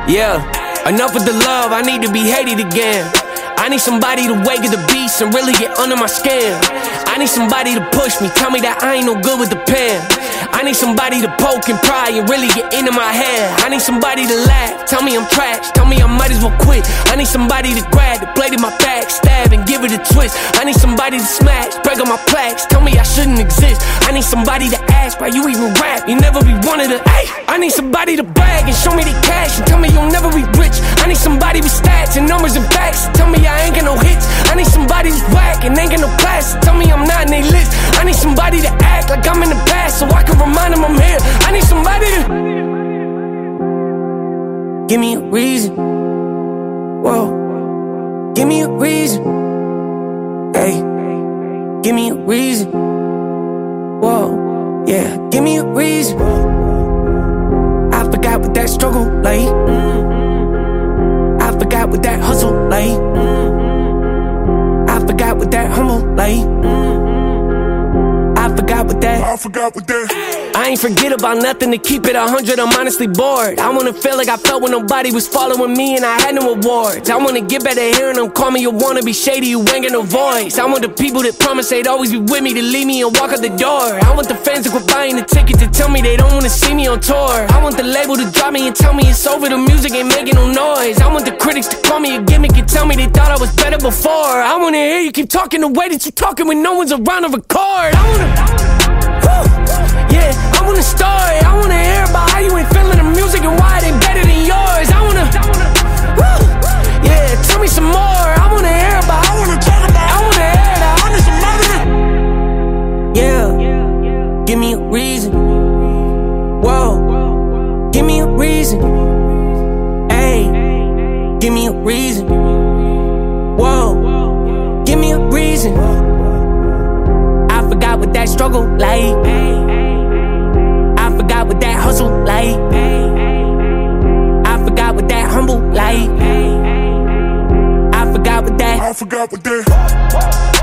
Yeah, enough with the love, I need to be hated again. I need somebody to wake at the beast and really get under my skin. I need somebody to push me, tell me that I ain't no good with the pen. I need somebody to poke and pry and really get into my head. I need somebody to laugh, tell me I'm trash, tell me I might as well quit. I need somebody to grab the blade in my back, stab and give it a twist. I need somebody to smash, break on my plaques, tell me I shouldn't exist. I need somebody to ask why you even rap, you never be one of the I need somebody to brag and show me the cash and tell me you'll never be rich. I need somebody with stats and numbers and facts, tell me I ain't got no hits. I need somebody who's whack and ain't got no class, tell me I'm not in they list. I need somebody to act like I'm in the past so I can remind them I'm here. I need somebody to give me a reason. Whoa, give me a reason. Hey, give me a reason. Whoa, yeah, give me a reason. I forgot what that struggle like. I forgot what that hustle like. I forgot what that humble like. I forgot what that. I ain't forget about nothing, to keep it 100, I'm honestly bored. I wanna feel like I felt when nobody was following me and I had no awards. I wanna get better hearing them call me a wannabe shady, you ain't got no voice. I want the people that promise they'd always be with me to leave me and walk out the door. I want the fans to quit buying the ticket to tell me they don't wanna see me on tour. I want the label to drop me and tell me it's over, the music ain't making no noise. I want the critics to call me a gimmick and tell me they thought I was better before. I wanna hear you keep talking the way that you talking when no one's around to record. Yeah, I want a story. I wanna hear about how you ain't feeling the music and why it ain't better than yours. I wanna, yeah, tell me some more. I wanna hear about, I wanna talk about, I wanna hear that. I need some more. Yeah, give me a reason. Whoa, give me a reason. Hey, give me a reason. Whoa, give me a reason. I forgot what that struggle like. I forgot what that hustle like. I forgot what that humble like. I forgot what that.